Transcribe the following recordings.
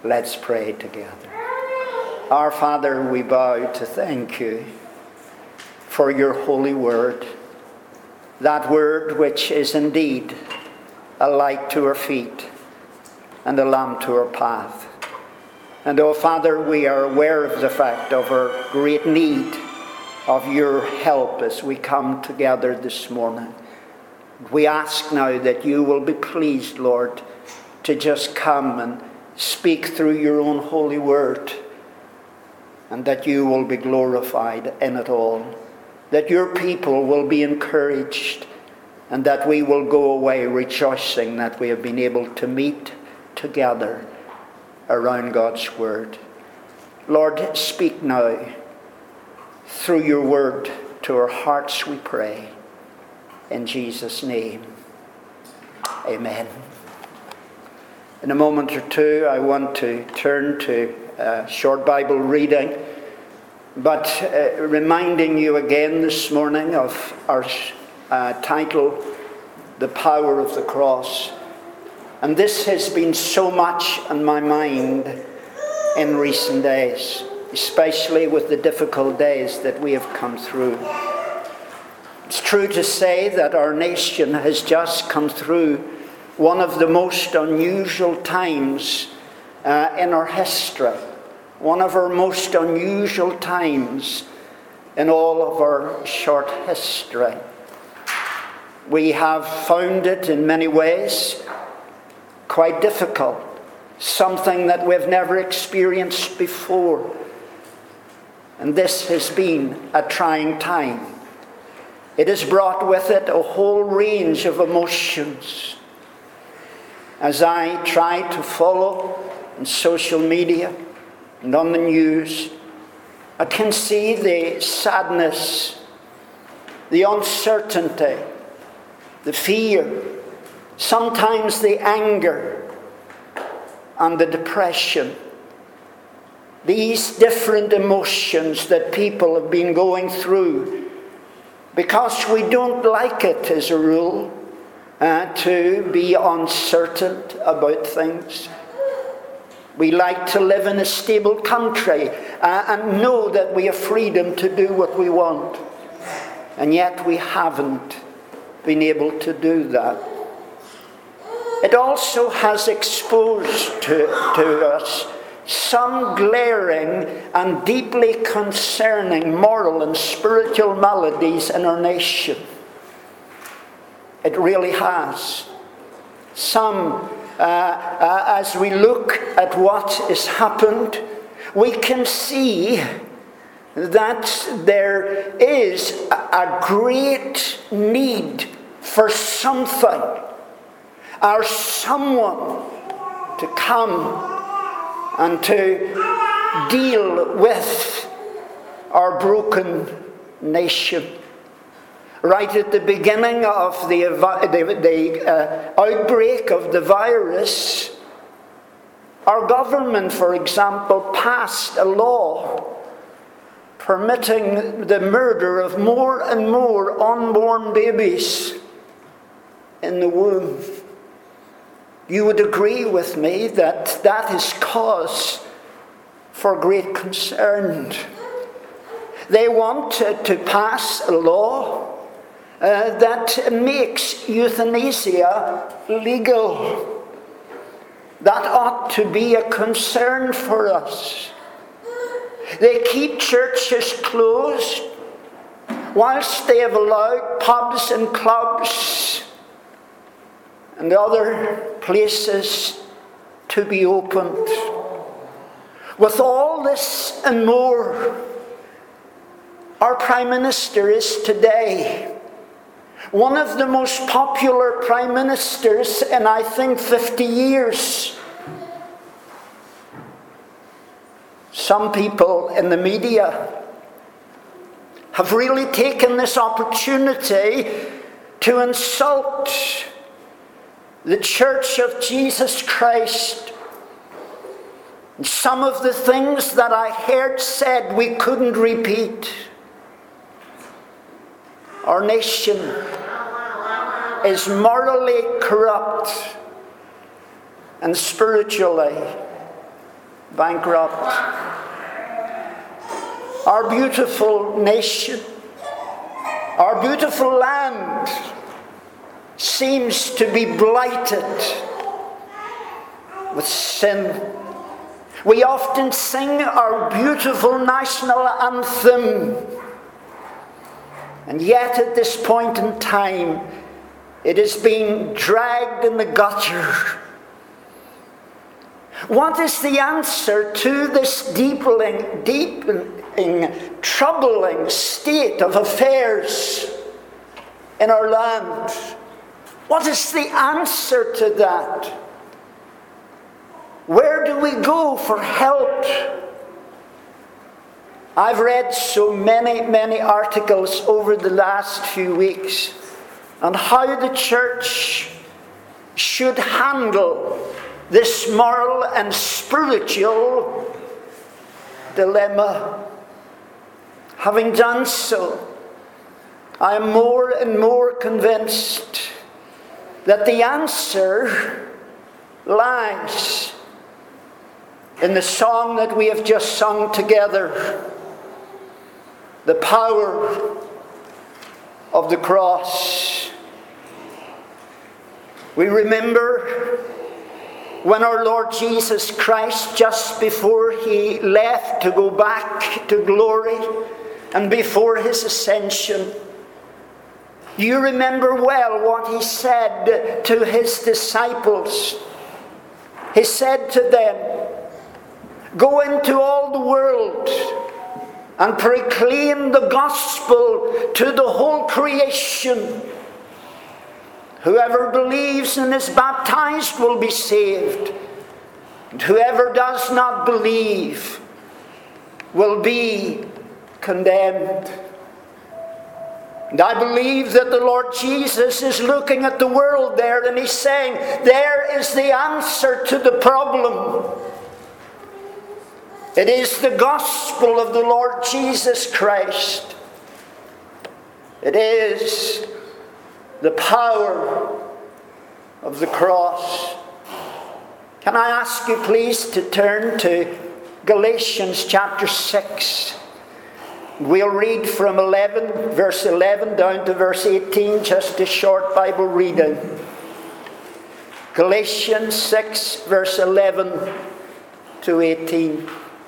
Let's pray together. Our Father, we bow to thank you for your holy word, that word which is indeed a light to our feet and a lamp to our path. And oh Father, we are aware of the fact of our great need of your help as we come together this morning. We ask now that you will be pleased, Lord, to just come and speak through your own holy word, and that you will be glorified in it all, that your people will be encouraged, and that we will go away rejoicing that we have been able to meet together around God's word. Lord, speak now through your word to our hearts, we pray. In Jesus' name, amen. In a moment or two, I want to turn to a short Bible reading, but reminding you again this morning of our title, The Power of the Cross. And this has been so much on my mind in recent days, especially with the difficult days that we have come through. It's true to say that our nation has just come through one of the most unusual times in our history, one of our most unusual times in all of our short history. We have found it in many ways quite difficult, something that we've never experienced before. And this has been a trying time. It has brought with it a whole range of emotions. As I try to follow on social media and on the news, I can see the sadness, the uncertainty, the fear, sometimes the anger and the depression. These different emotions that people have been going through because we don't like it as a rule. To be uncertain about things. We like to live in a stable country and know that we have freedom to do what we want. And yet we haven't been able to do that. It also has exposed to us some glaring and deeply concerning moral and spiritual maladies in our nation. It really has. Some, as we look at what has happened, we can see that there is a great need for something or someone to come and to deal with our broken nation. Right at the beginning of the outbreak of the virus, our government, for example, passed a law permitting the murder of more and more unborn babies in the womb. You would agree with me that that is cause for great concern. They want to pass a law that makes euthanasia legal. That ought to be a concern for us. They keep churches closed whilst they have allowed pubs and clubs and other places to be opened. With all this and more, our Prime Minister is today one of the most popular Prime Ministers in, I think, 50 years. Some people in the media have really taken this opportunity to insult the Church of Jesus Christ. And some of the things that I heard said we couldn't repeat. Our nation is morally corrupt and spiritually bankrupt. Our beautiful nation, our beautiful land seems to be blighted with sin. We often sing our beautiful national anthem, and yet at this point in time, it is being dragged in the gutter. What is the answer to this deepening, troubling state of affairs in our land? What is the answer to that? Where do we go for help? I've read so many articles over the last few weeks on how the church should handle this moral and spiritual dilemma. Having done so, I am more and more convinced that the answer lies in the song that we have just sung together, the power of the cross. We remember when our Lord Jesus Christ, just before he left to go back to glory and before his ascension, you remember well what he said to his disciples. He said to them, "Go into all the world and proclaim the gospel to the whole creation. Whoever believes and is baptized will be saved, and whoever does not believe will be condemned." And I believe that the Lord Jesus is looking at the world there and he's saying, there is the answer to the problem. It is the gospel of the Lord Jesus Christ. It is the power of the cross. Can I ask you please to turn to Galatians chapter 6. We'll read from verse 11 down to verse 18, just a short Bible reading. Galatians 6, verse 11 to 18.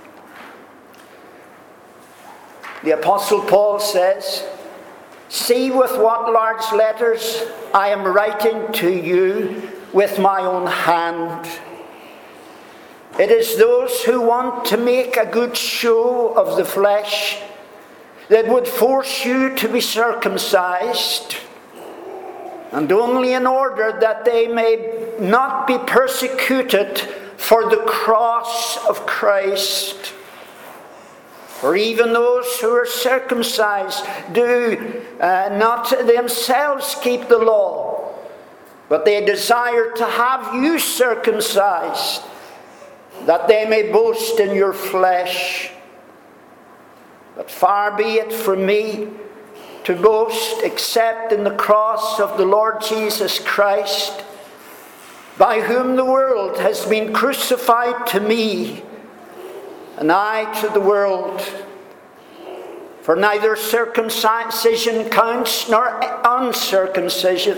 The Apostle Paul says, "See with what large letters I am writing to you with my own hand. It is those who want to make a good show of the flesh that would force you to be circumcised, and only in order that they may not be persecuted for the cross of Christ. For even those who are circumcised do not themselves keep the law, but they desire to have you circumcised, that they may boast in your flesh. But far be it from me to boast except in the cross of the Lord Jesus Christ, by whom the world has been crucified to me, and I to the world. For neither circumcision counts nor uncircumcision,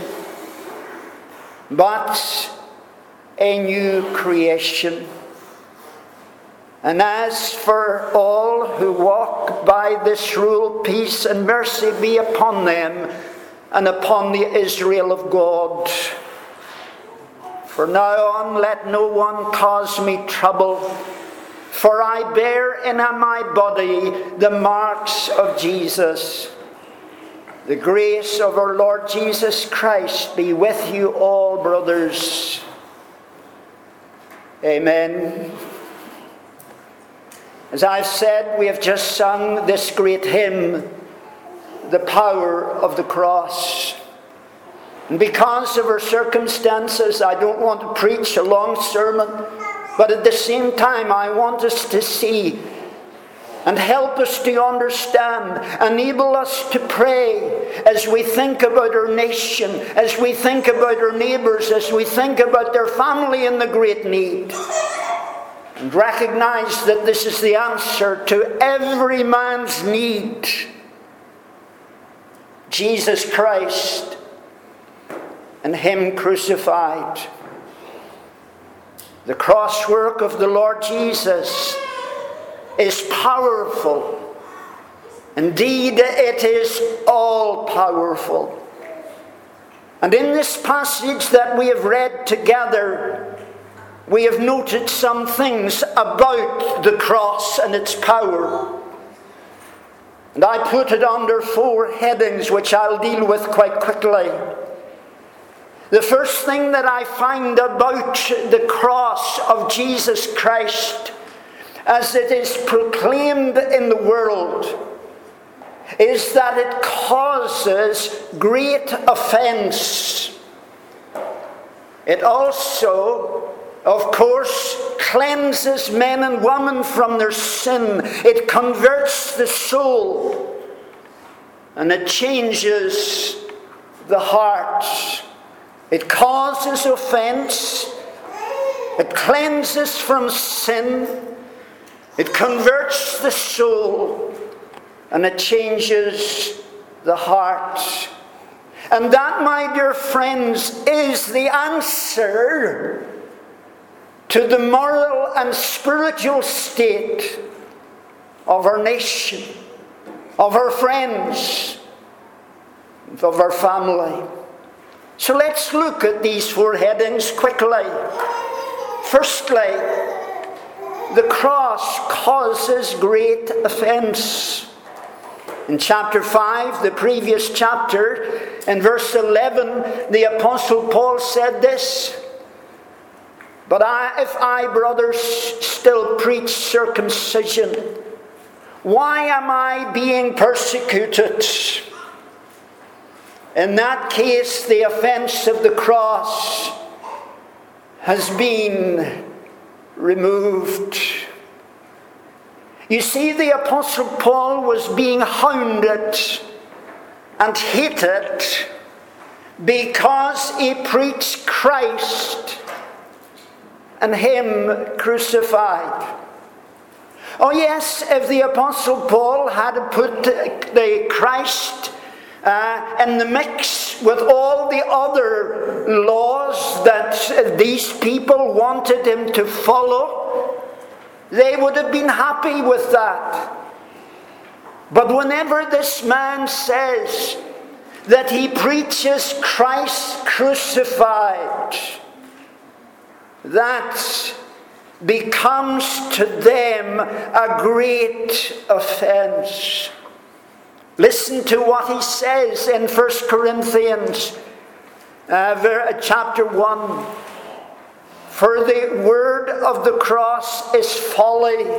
but a new creation. And as for all who walk by this rule, peace and mercy be upon them and upon the Israel of God. From now on, let no one cause me trouble, for I bear in my body the marks of Jesus. The grace of our Lord Jesus Christ be with you all, brothers. Amen. As I've said, we have just sung this great hymn, The Power of the Cross. And because of our circumstances, I don't want to preach a long sermon, but at the same time, I want us to see and help us to understand, enable us to pray as we think about our nation, as we think about our neighbours, as we think about their family in the great need. and recognize that this is the answer to every man's need. Jesus Christ and Him crucified. The cross work of the Lord Jesus is powerful. Indeed, it is all powerful. And in this passage that we have read together, we have noted some things about the cross and its power. And I put it under 4 headings, which I'll deal with quite quickly. The first thing that I find about the cross of Jesus Christ, as it is proclaimed in the world, is that it causes great offense. It also, of course, cleanses men and women from their sin. It converts the soul, and it changes the heart. It causes offense. It cleanses from sin. It converts the soul. And it changes the heart. And that, my dear friends, is the answer to the moral and spiritual state of our nation, of our friends, of our family. So let's look at these 4 headings quickly. Firstly, the cross causes great offense. In chapter 5, the previous chapter, in verse 11, the Apostle Paul said this: "But if I, brothers, still preach circumcision, why am I being persecuted?" In that case, the offense of the cross has been removed. You see, the Apostle Paul was being hounded and hated because he preached Christ and Him crucified. Oh yes, if the Apostle Paul had put the Christ in the mix with all the other laws that these people wanted him to follow, they would have been happy with that. But whenever this man says that he preaches Christ crucified, that becomes to them a great offense. Listen to what he says in 1 Corinthians chapter 1. "For the word of the cross is folly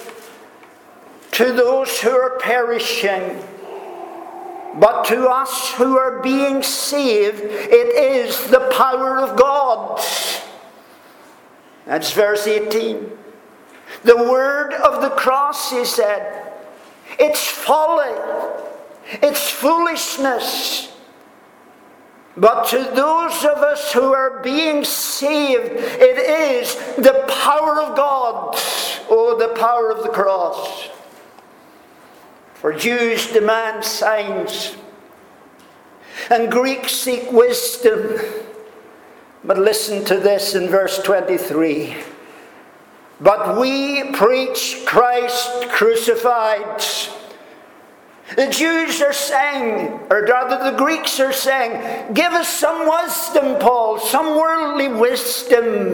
to those who are perishing, but to us who are being saved, it is the power of God." That's verse 18. The word of the cross, he said, it's folly, it's foolishness. But to those of us who are being saved, it is the power of God. Oh, the power of the cross. For Jews demand signs, and Greeks seek wisdom. But listen to this in verse 23. "But we preach Christ crucified." The Jews are saying, or rather the Greeks are saying, "Give us some wisdom, Paul, some worldly wisdom."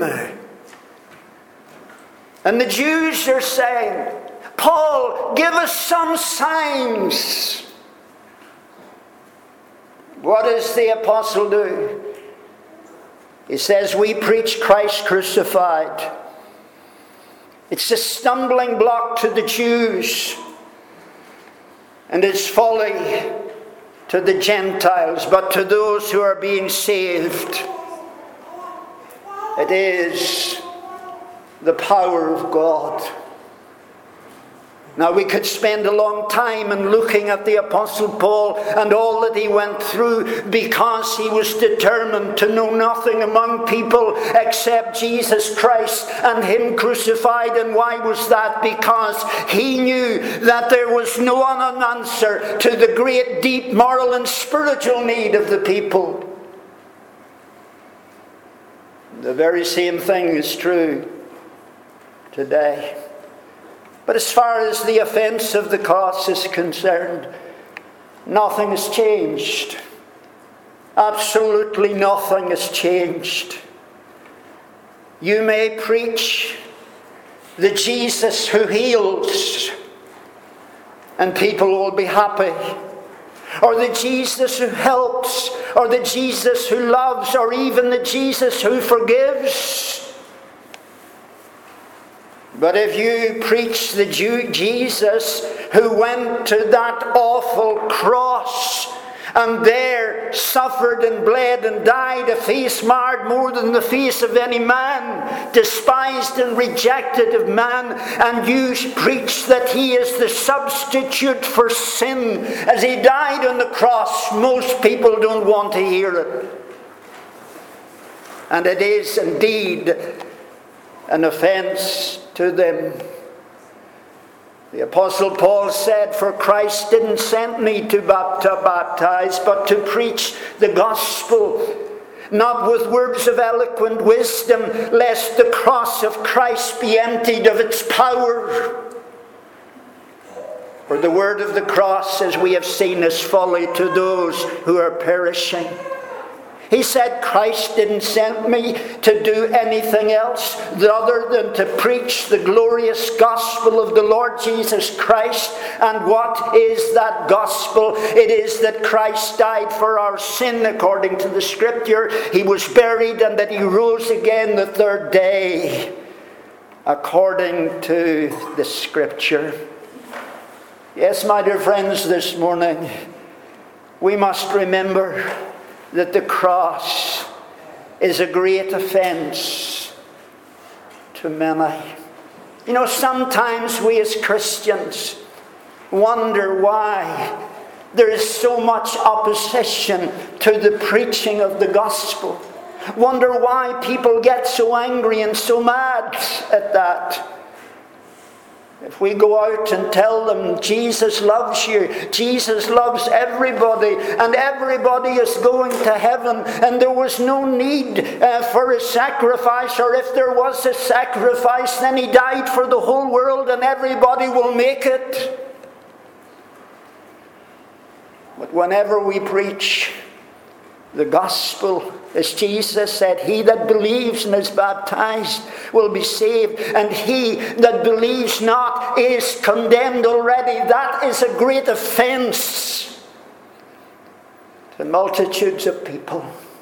And the Jews are saying, "Paul, give us some signs." What does the apostle do? He says, "We preach Christ crucified." It's a stumbling block to the Jews, and it's folly to the Gentiles, but to those who are being saved, it is the power of God. Now we could spend a long time in looking at the Apostle Paul and all that he went through, because he was determined to know nothing among people except Jesus Christ and him crucified. And why was that? Because he knew that there was no other answer to the great, deep moral and spiritual need of the people. The very same thing is true today. But as far as the offense of the cross is concerned, nothing has changed. Absolutely nothing has changed. You may preach the Jesus who heals, and people will be happy. Or the Jesus who helps, or the Jesus who loves, or even the Jesus who forgives. But if you preach the Jesus who went to that awful cross and there suffered and bled and died, a face marred more than the face of any man, despised and rejected of man, and you preach that he is the substitute for sin as he died on the cross, most people don't want to hear it. And it is indeed an offense to them. The Apostle Paul said, "For Christ didn't send me to baptize, but to preach the gospel, not with words of eloquent wisdom, lest the cross of Christ be emptied of its power. For the word of the cross, as we have seen, is folly to those who are perishing." He said, Christ didn't send me to do anything else other than to preach the glorious gospel of the Lord Jesus Christ. And what is that gospel? It is that Christ died for our sin according to the Scripture. He was buried, and that he rose again the third day according to the Scripture. Yes, my dear friends, this morning we must remember that the cross is a great offense to many. You know, sometimes we as Christians wonder why there is so much opposition to the preaching of the gospel. Wonder why people get so angry and so mad at that. If we go out and tell them Jesus loves you, Jesus loves everybody, and everybody is going to heaven, and there was no need for a sacrifice, or if there was a sacrifice, then he died for the whole world and everybody will make it. But whenever we preach the gospel, as Jesus said, he that believes and is baptized will be saved, and he that believes not is condemned already. That is a great offense to multitudes of people.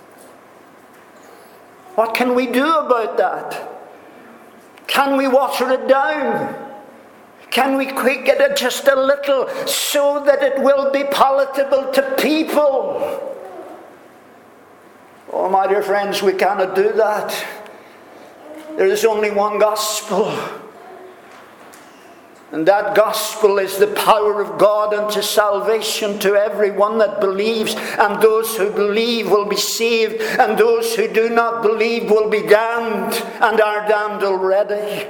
What can we do about that? Can we water it down? Can we quick it just a little so that it will be palatable to people? Oh, my dear friends, we cannot do that. There is only one gospel. And that gospel is the power of God unto salvation to everyone that believes. And those who believe will be saved. And those who do not believe will be damned, and are damned already.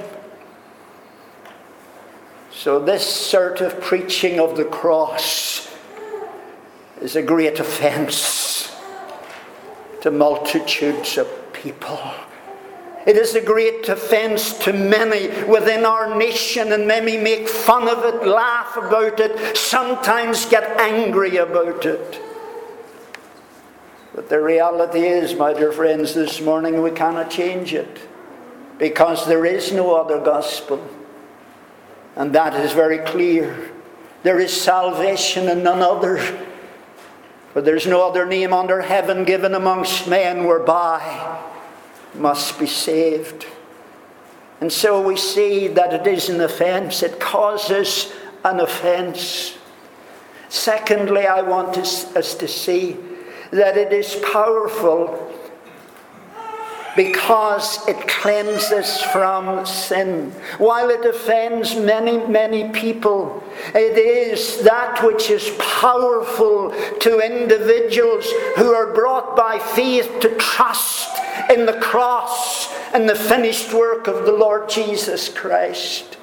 So this sort of preaching of the cross is a great offense to multitudes of people. It is a great offense to many within our nation, and many make fun of it, laugh about it, sometimes get angry about it. But the reality is, my dear friends, this morning we cannot change it, because there is no other gospel. And that is very clear. There is salvation in none other. For there's no other name under heaven given amongst men whereby must be saved. And so we see that it is an offense. It causes an offense. Secondly, I want us to see that it is powerful because it cleanses from sin. While it offends many, many people, it is that which is powerful to individuals who are brought by faith to trust in the cross and the finished work of the Lord Jesus Christ.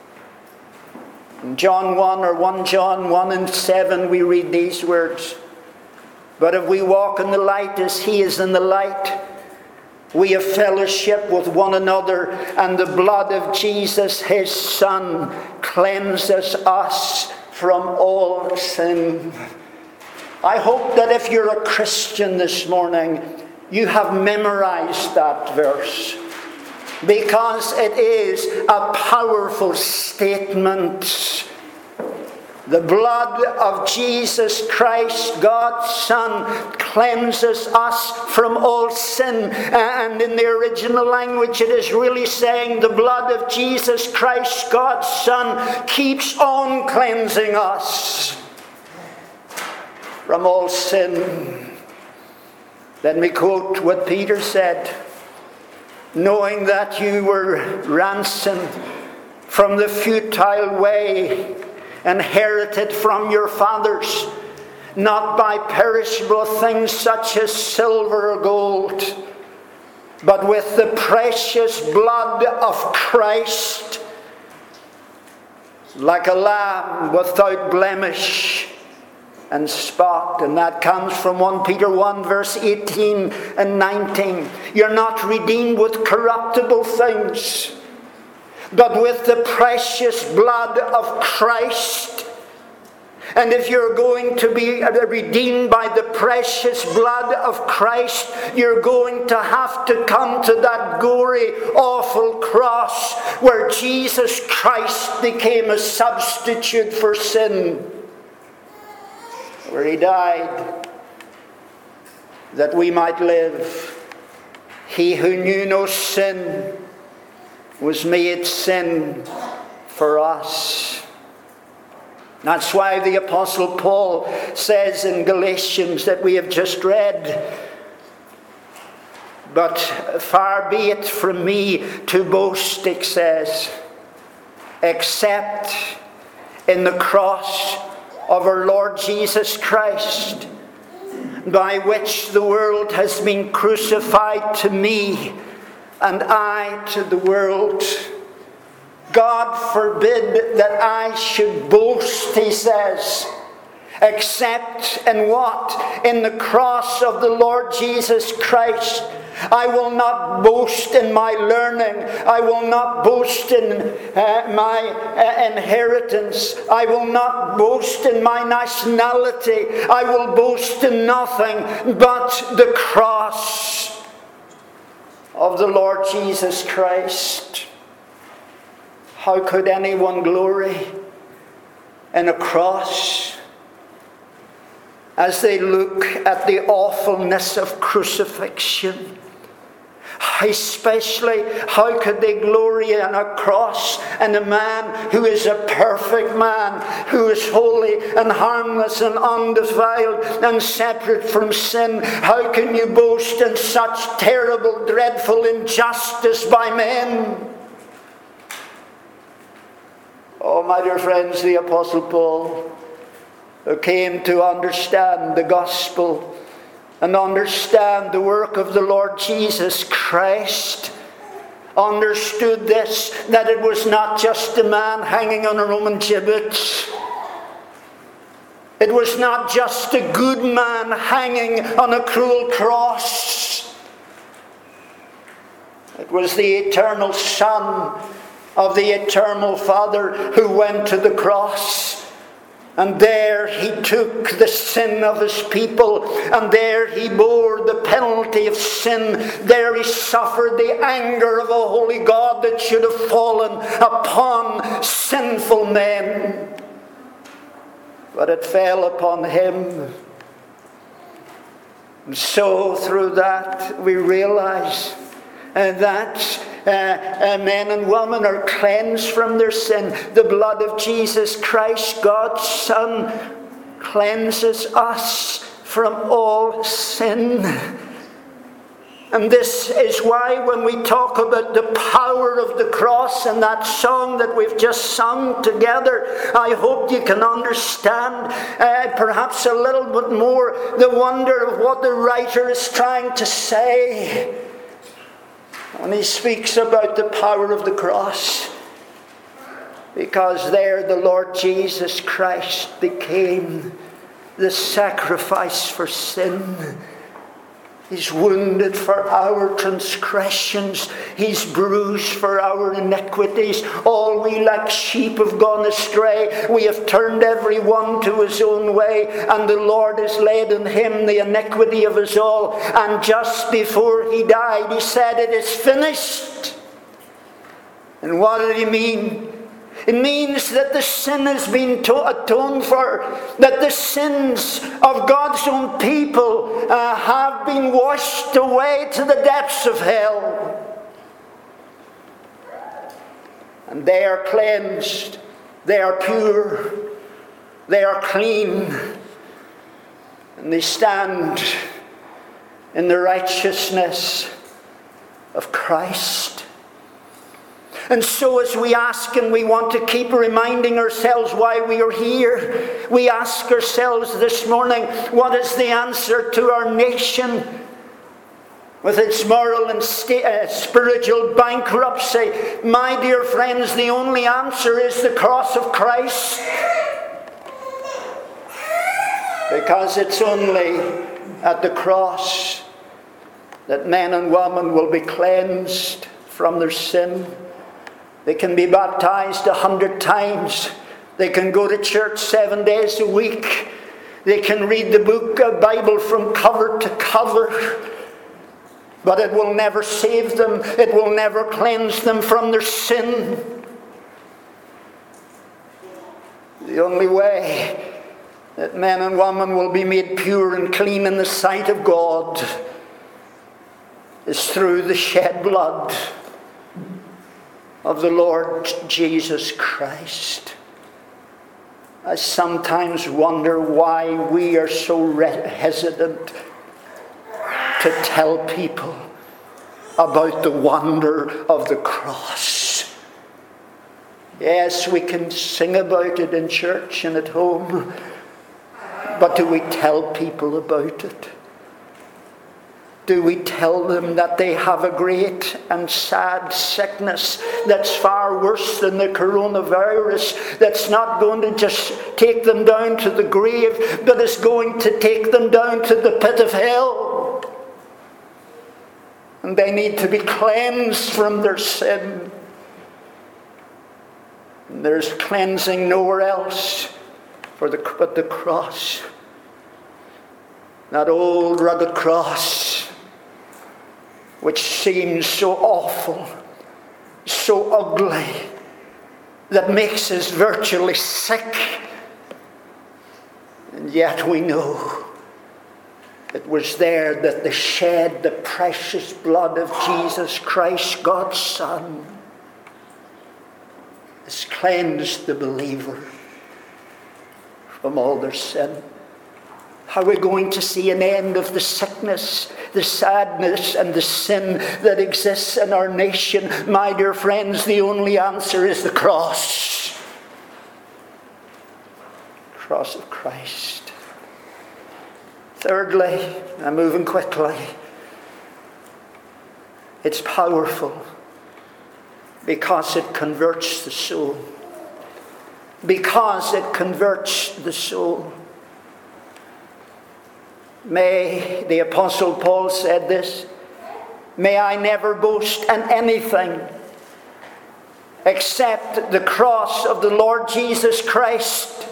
In John 1 or 1 John 1 and 7 we read these words, "But if we walk in the light as he is in the light, we have fellowship with one another, and the blood of Jesus, his Son, cleanses us from all sin." I hope that if you're a Christian this morning, you have memorized that verse, because it is a powerful statement. The blood of Jesus Christ, God's Son, cleanses us from all sin. And in the original language, it is really saying the blood of Jesus Christ, God's Son, keeps on cleansing us from all sin. Let me quote what Peter said, "Knowing that you were ransomed from the futile way inherited from your fathers, not by perishable things such as silver or gold, but with the precious blood of Christ, like a lamb without blemish and spot." And that comes from 1 Peter 1 verse 18 and 19. You're not redeemed with corruptible things, but with the precious blood of Christ. And if you're going to be redeemed by the precious blood of Christ, you're going to have to come to that gory, awful cross where Jesus Christ became a substitute for sin, where he died that we might live. He who knew no sin was made sin for us. That's why the Apostle Paul says in Galatians that we have just read, "But far be it from me to boast," it says, "except in the cross of our Lord Jesus Christ, by which the world has been crucified to me, and I to the world. God forbid that I should boast," he says, "except in what? In the cross of the Lord Jesus Christ. I will not boast in my learning. I will not boast in my inheritance. I will not boast in my nationality. I will boast in nothing but the cross of the Lord Jesus Christ." How could anyone glory in a cross as they look at the awfulness of crucifixion? Especially, how could they glory in a cross and a man who is a perfect man, who is holy and harmless and undefiled and separate from sin? How can you boast in such terrible, dreadful injustice by men? Oh, my dear friends, the Apostle Paul, who came to understand the gospel and understand the work of the Lord Jesus Christ, understood this, that it was not just a man hanging on a Roman gibbet. It was not just a good man hanging on a cruel cross. It was the eternal Son of the eternal Father who went to the cross. And there he took the sin of his people, and there he bore the penalty of sin. There he suffered the anger of a holy God that should have fallen upon sinful men. But it fell upon him. And so through that we realize that men and women are cleansed from their sin. The blood of Jesus Christ, God's Son, cleanses us from all sin. And this is why when we talk about the power of the cross and that song that we've just sung together, I hope you can understand perhaps a little bit more the wonder of what the writer is trying to say when he speaks about the power of the cross. Because there the Lord Jesus Christ became the sacrifice for sin. He's wounded for our transgressions. He's bruised for our iniquities. All we like sheep have gone astray. We have turned every one to his own way. And the Lord has laid on him the iniquity of us all. And just before he died, he said, "It is finished." And what did he mean? It means that the sin has been atoned for, that the sins of God's own people have been washed away to the depths of hell. And they are cleansed, they are pure, they are clean, and they stand in the righteousness of Christ. And so as we ask, and we want to keep reminding ourselves why we are here, we ask ourselves this morning, what is the answer to our nation with its moral and spiritual bankruptcy? My dear friends, the only answer is the cross of Christ. Because it's only at the cross that men and women will be cleansed from their sin. They can be baptized 100 times. They can go to church 7 days a week. They can read the book of Bible from cover to cover. But it will never save them. It will never cleanse them from their sin. The only way that men and women will be made pure and clean in the sight of God is through the shed blood of the Lord Jesus Christ. I sometimes wonder why we are so hesitant to tell people about the wonder of the cross. Yes, we can sing about it in church and at home, but do we tell people about it? Do we tell them that they have a great and sad sickness that's far worse than the coronavirus, that's not going to just take them down to the grave, but is going to take them down to the pit of hell? And they need to be cleansed from their sin. And there's cleansing nowhere else but the cross. That old rugged cross, which seems so awful, so ugly, that makes us virtually sick. And yet we know it was there that they shed the precious blood of Jesus Christ, God's Son, has cleansed the believer from all their sin. How are we going to see an end of the sickness, the sadness, and the sin that exists in our nation? My dear friends, the only answer is the cross. Cross of Christ. Thirdly, I'm moving quickly, it's powerful because it converts the soul. Because it converts the soul. May, the Apostle Paul said this, may I never boast in anything except the cross of the Lord Jesus Christ.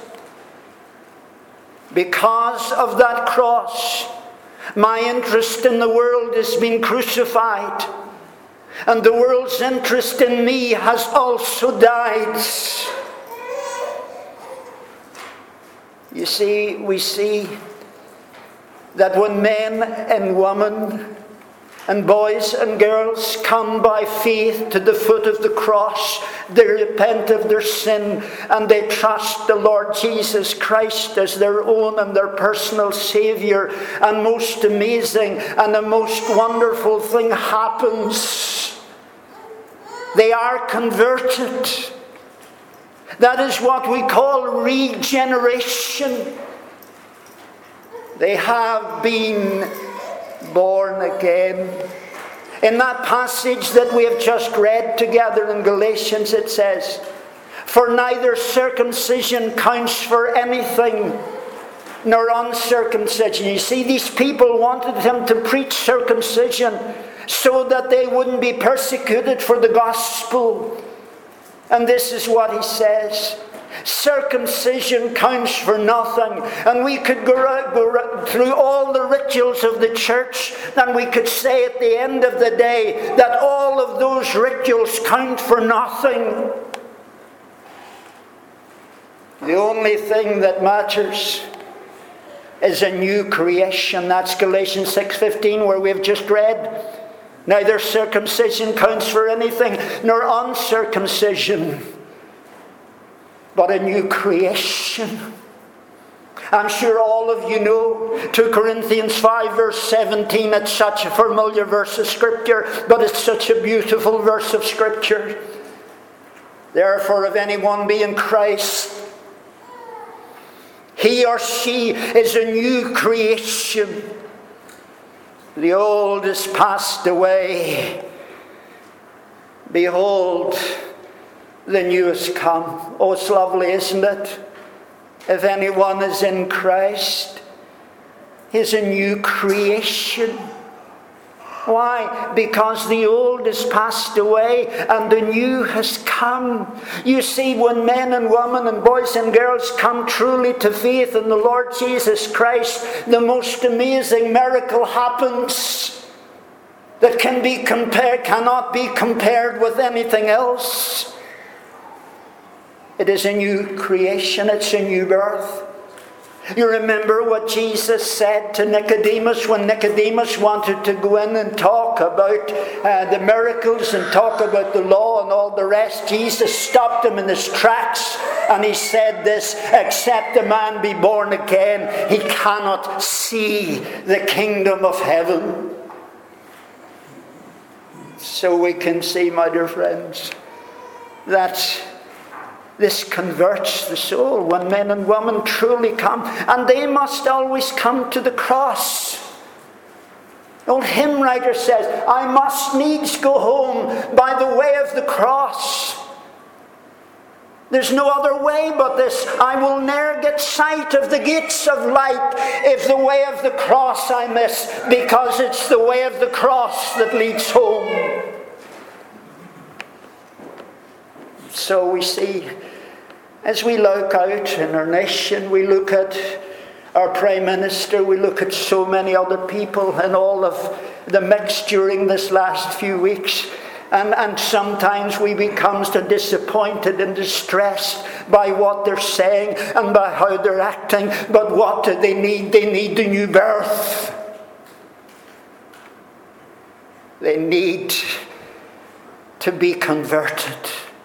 Because of that cross, my interest in the world has been crucified, and the world's interest in me has also died. You see, we see that when men and women And boys and girls come by faith to the foot of the cross. They repent of their sin and they trust the Lord Jesus Christ as their own and their personal Saviour. And most amazing and the most wonderful thing happens. They are converted. That is what we call regeneration. They have been born again. In that passage that we have just read together in Galatians, it says, "For neither circumcision counts for anything, nor uncircumcision." You see, these people wanted him to preach circumcision so that they wouldn't be persecuted for the gospel. And this is what he says: circumcision counts for nothing. And we could go through all the rituals of the church, and we could say at the end of the day that all of those rituals count for nothing. The only thing that matters is a new creation. That's Galatians 6:15, where we've just read. Neither circumcision counts for anything, nor uncircumcision, but a new creation. I'm sure all of you know 2 Corinthians 5 verse 17. It's such a familiar verse of Scripture, but it's such a beautiful verse of Scripture. "Therefore, if anyone be in Christ, he or she is a new creation. The old is passed away. Behold, the new has come." Oh, it's lovely, isn't it? If anyone is in Christ, he is a new creation. Why? Because the old is passed away and the new has come. You see, when men and women and boys and girls come truly to faith in the Lord Jesus Christ, the most amazing miracle happens that cannot be compared with anything else. It is a new creation. It's a new birth. You remember what Jesus said to Nicodemus when Nicodemus wanted to go in and talk about the miracles and talk about the law and all the rest. Jesus stopped him in his tracks and he said this: "Except a man be born again, he cannot see the kingdom of heaven." So we can see, my dear friends, that this converts the soul when men and women truly come. And they must always come to the cross. The old hymn writer says, "I must needs go home by the way of the cross. There's no other way but this. I will ne'er get sight of the gates of light if the way of the cross I miss, because it's the way of the cross that leads home." So we see, as we look out in our nation, we look at our Prime Minister, we look at so many other people and all of the mix during this last few weeks, and sometimes we become so disappointed and distressed by what they're saying and by how they're acting. But what do they need? They need the new birth. They need to be converted.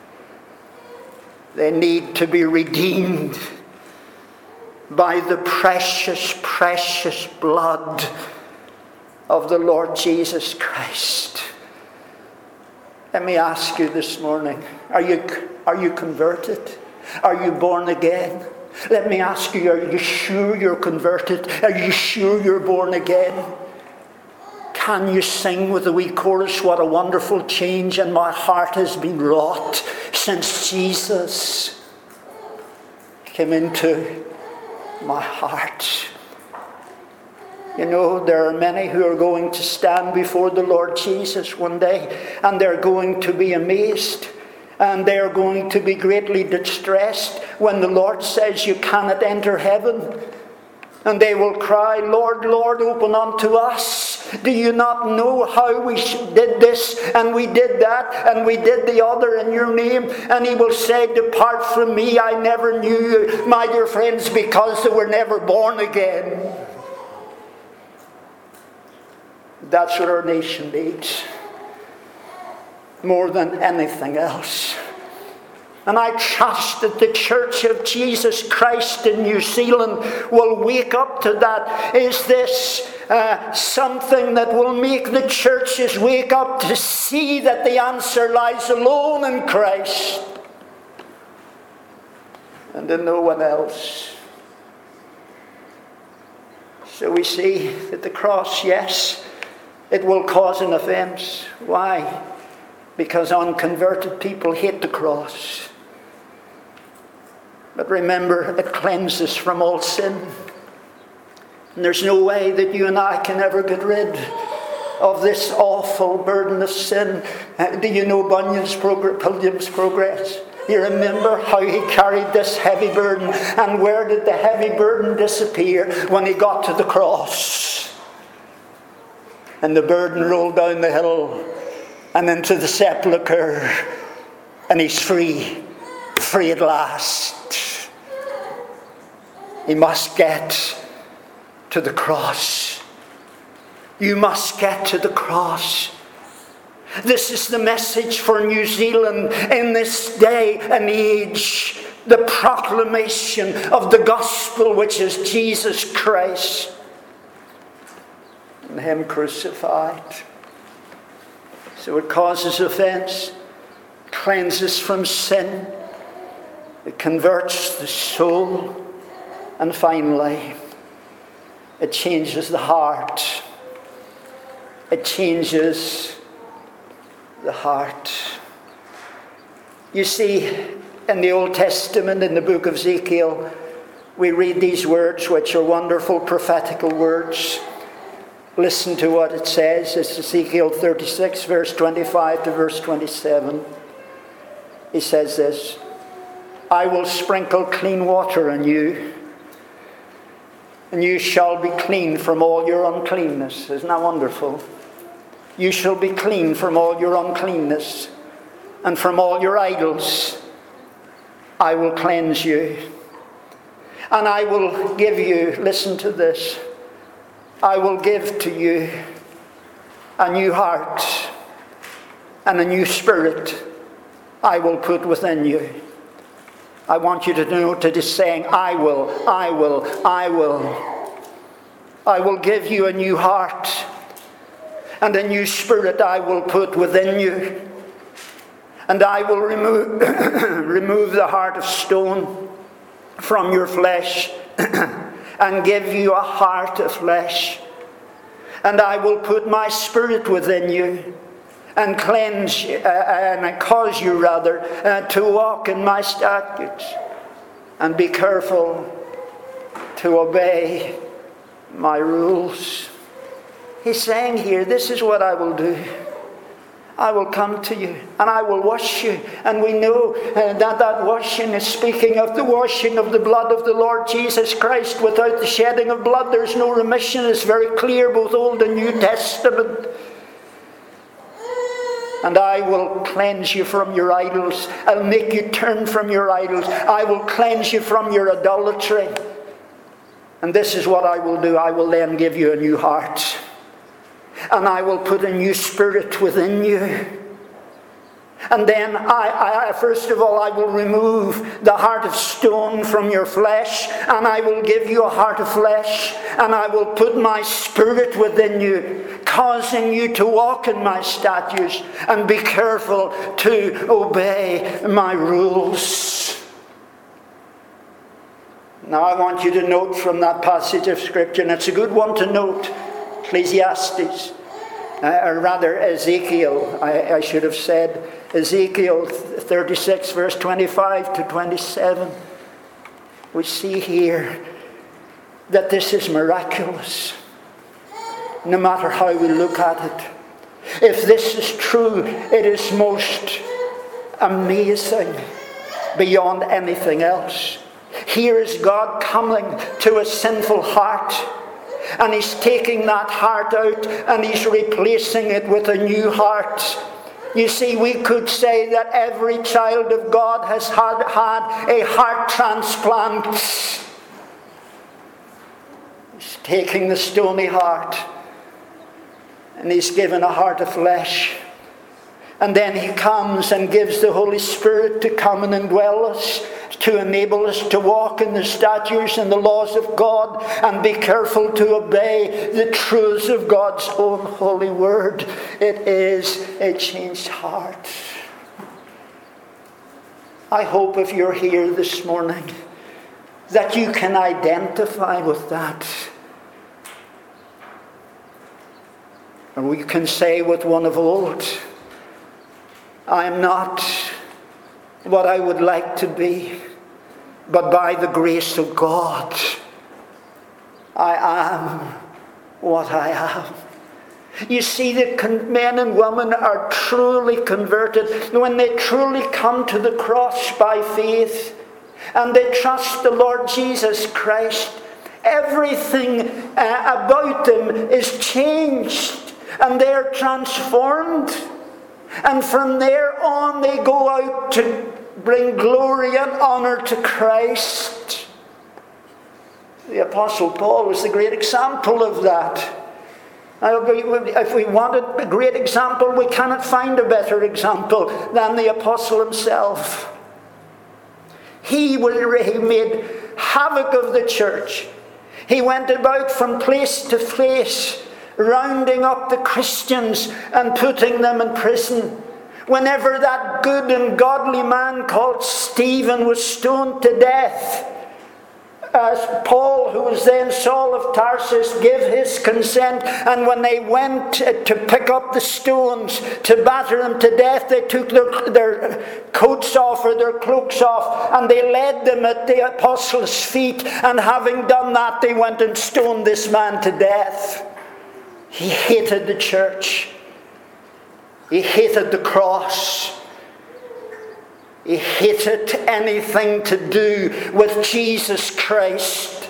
They need to be redeemed by the precious, precious blood of the Lord Jesus Christ. Let me ask you this morning, are you converted? Are you born again? Let me ask you, are you sure you're converted? Are you sure you're born again? Can you sing with the wee chorus, "What a wonderful change in my heart has been wrought since Jesus came into my heart"? You know, there are many who are going to stand before the Lord Jesus one day, and they're going to be amazed, and they're going to be greatly distressed when the Lord says you cannot enter heaven. And they will cry, "Lord, Lord, open unto us. Do you not know how we did this, and we did that, and we did the other in your name?" And he will say, "Depart from me, I never knew you," my dear friends, because they were never born again. That's what our nation needs, more than anything else. And I trust that the Church of Jesus Christ in New Zealand will wake up to that. Is this something that will make the churches wake up to see that the answer lies alone in Christ and in no one else? So we see that the cross, yes, it will cause an offense. Why? Because unconverted people hate the cross. But remember, it cleanses from all sin. And there's no way that you and I can ever get rid of this awful burden of sin. Do you know Bunyan's Pilgrim's Progress? You remember how he carried this heavy burden, and where did the heavy burden disappear? When he got to the cross. And the burden rolled down the hill and into the sepulchre, and he's free at last. He must get to the cross. You must get to the cross. This is the message for New Zealand in this day and age. The proclamation of the gospel, which is Jesus Christ and Him crucified. So it causes offense, cleanses from sin, it converts the soul, and finally, it changes the heart. It changes the heart. You see, in the Old Testament, in the book of Ezekiel, we read these words, which are wonderful prophetical words. Listen to what it says. It's Ezekiel 36, verse 25 to verse 27. He says this: I will sprinkle clean water on you, and you shall be clean from all your uncleanness. Isn't that wonderful? You shall be clean from all your uncleanness, and from all your idols I will cleanse you. And I will give you, listen to this, I will give to you a new heart, and a new spirit I will put within you. I want you to note it is saying, I will. I will give you a new heart, and a new spirit I will put within you. And I will remove the heart of stone from your flesh and give you a heart of flesh. And I will put my spirit within you and cleanse you, and cause you to walk in my statutes and be careful to obey my rules. He's saying here, this is what I will do. I will come to you and I will wash you. And we know that washing is speaking of the washing of the blood of the Lord Jesus Christ. Without the shedding of blood, there's no remission. It's very clear, both Old and New Testament. And I will cleanse you from your idols. I'll make you turn from your idols. I will cleanse you from your idolatry. And this is what I will do. I will then give you a new heart. And I will put a new spirit within you. And then I first of all, I will remove the heart of stone from your flesh, and I will give you a heart of flesh, and I will put my spirit within you, causing you to walk in my statutes and be careful to obey my rules. Now I want you to note from that passage of Scripture, and it's a good one to note, Ecclesiastes, or rather Ezekiel, I should have said, Ezekiel 36 verse 25 to 27. We see here that this is miraculous, no matter how we look at it. If this is true, it is most amazing beyond anything else. Here is God coming to a sinful heart, and He's taking that heart out and He's replacing it with a new heart. You see, we could say that every child of God has had a heart transplant. He's taking the stony heart And he's given a heart of flesh. And then he comes and gives the Holy Spirit to come and indwell us, to enable us to walk in the statutes and the laws of God and be careful to obey the truths of God's own holy word. It is a changed heart. I hope if you're here this morning that you can identify with that. And we can say with one of old, I am not what I would like to be, but by the grace of God, I am what I am. You see, that men and women are truly converted when they truly come to the cross by faith and they trust the Lord Jesus Christ. Everything about them is changed and they're transformed. And from there on they go out to bring glory and honor to Christ. The Apostle Paul was the great example of that. If we wanted a great example, we cannot find a better example than the Apostle himself. He made havoc of the church. He went about from place to place, rounding up the Christians and putting them in prison. Whenever that good and godly man called Stephen was stoned to death, as Paul, who was then Saul of Tarsus, gave his consent, and when they went to pick up the stones to batter him to death, they took their coats off or their cloaks off, and they laid them at the apostles' feet, and having done that, they went and stoned this man to death. He hated the church. He hated the cross. He hated anything to do with Jesus Christ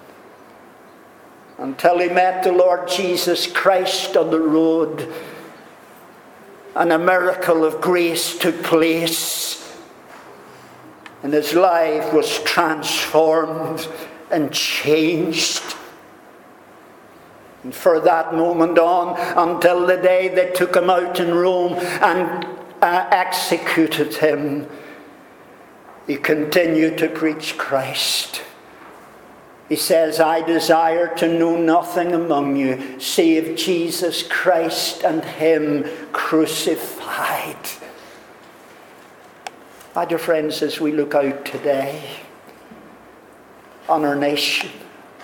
until he met the Lord Jesus Christ on the road and a miracle of grace took place and his life was transformed and changed. And for that moment on, until the day they took him out in Rome and executed him, he continued to preach Christ. He says, I desire to know nothing among you save Jesus Christ and him crucified. My dear friends, as we look out today on our nation,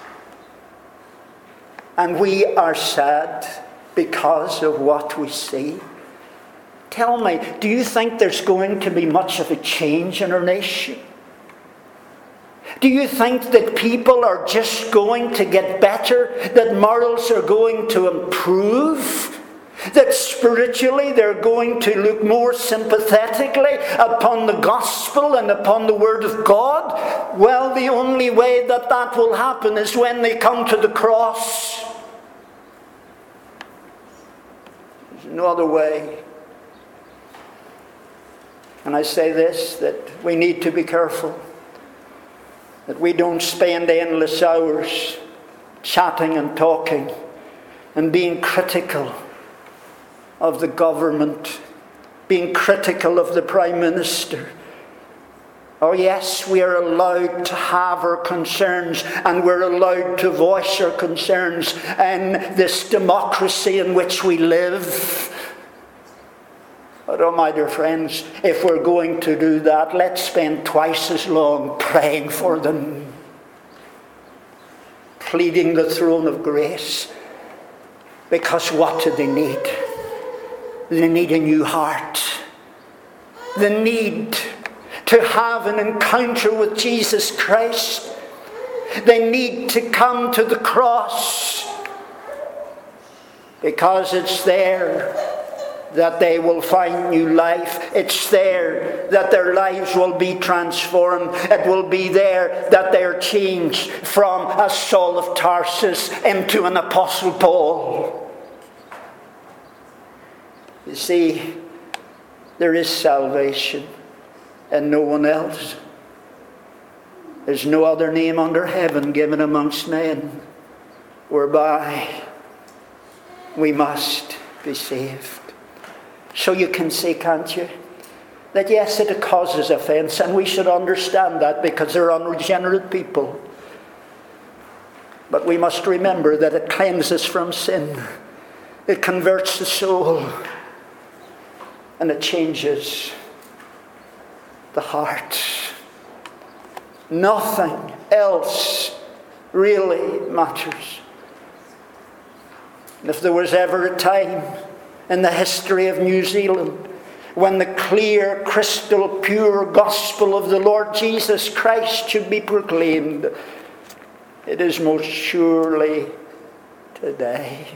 and we are sad because of what we see. Tell me, do you think there's going to be much of a change in our nation? Do you think that people are just going to get better? That morals are going to improve? That spiritually they're going to look more sympathetically upon the gospel and upon the word of God? Well, the only way that that will happen is when they come to the cross. There's no other way. And I say this, that we need to be careful that we don't spend endless hours chatting and talking and being critical of the government, being critical of the Prime Minister. Oh yes, we are allowed to have our concerns and we're allowed to voice our concerns in this democracy in which we live. But oh my dear friends, if we're going to do that, let's spend twice as long praying for them, pleading the throne of grace. Because what do they need? They need a new heart. They need to have an encounter with Jesus Christ. They need to come to the cross, because it's there that they will find new life. It's there that their lives will be transformed. It will be there that they are changed from a Saul of Tarsus into an Apostle Paul. You see, there is salvation and no one else. There's no other name under heaven given amongst men whereby We must be saved. So you can see, can't you, that yes, it causes offence, and we should understand that because they're unregenerate people. But we must remember that it cleanses from sin. It converts the soul. And it changes the heart. Nothing else really matters. And if there was ever a time in the history of New Zealand when the clear, crystal, pure gospel of the Lord Jesus Christ should be proclaimed, it is most surely today.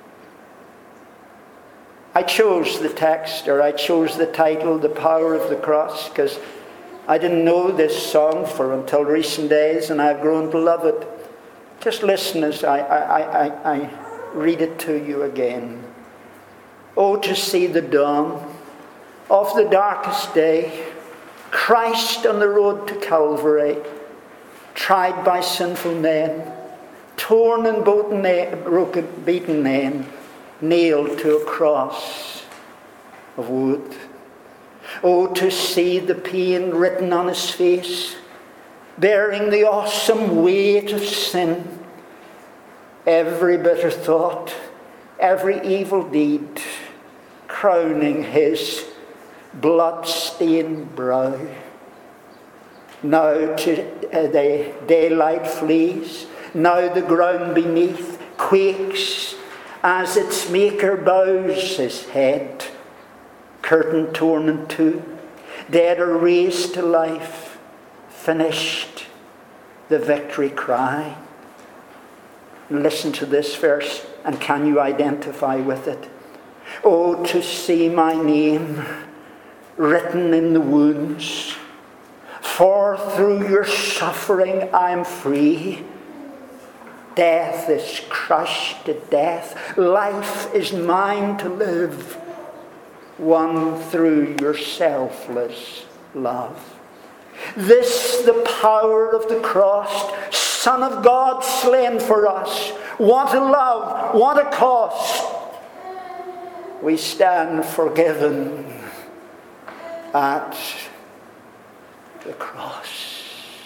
I chose the text, or I chose the title, The Power of the Cross, because I didn't know this song until recent days, and I've grown to love it. Just listen as I read it to you again. Oh, to see the dawn of the darkest day, Christ on the road to Calvary, tried by sinful men, torn and broken, beaten men, nailed to a cross of wood. Oh, to see the pain written on his face, bearing the awesome weight of sin, every bitter thought, every evil deed, crowning his blood-stained brow. Now the daylight flees, now the ground beneath quakes as its maker bows his head, curtain torn in two, dead are raised to life, finished, the victory cry. Listen to this verse, and can you identify with it? Oh, to see my name written in the wounds, for through your suffering I am free. Death is crushed to death. Life is mine to live, won through your selfless love. This the power of the cross, Son of God slain for us. What a love, what a cost. We stand forgiven at the cross.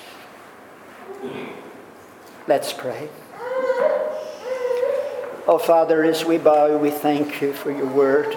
Let's pray. Oh, Father, as we bow, we thank you for your word.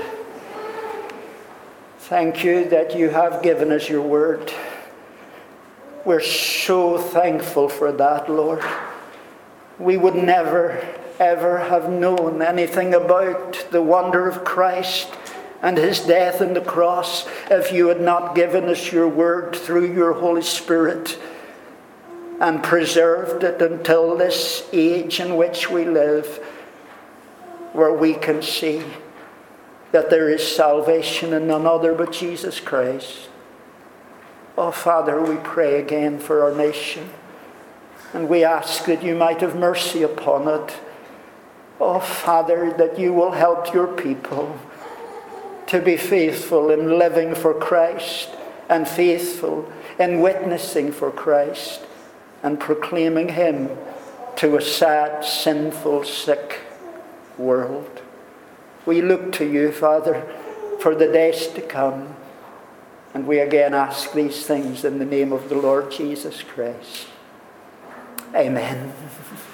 Thank you that you have given us your word. We're so thankful for that, Lord. We would never, ever have known anything about the wonder of Christ and his death on the cross if you had not given us your word through your Holy Spirit and preserved it until this age in which we live, where we can see that there is salvation in none other but Jesus Christ. Oh, Father, we pray again for our nation, and we ask that you might have mercy upon it. Oh, Father, that you will help your people to be faithful in living for Christ and faithful in witnessing for Christ and proclaiming him to a sad, sinful, sick world. We look to you, Father, for the days to come. And we again ask these things in the name of the Lord Jesus Christ. Amen.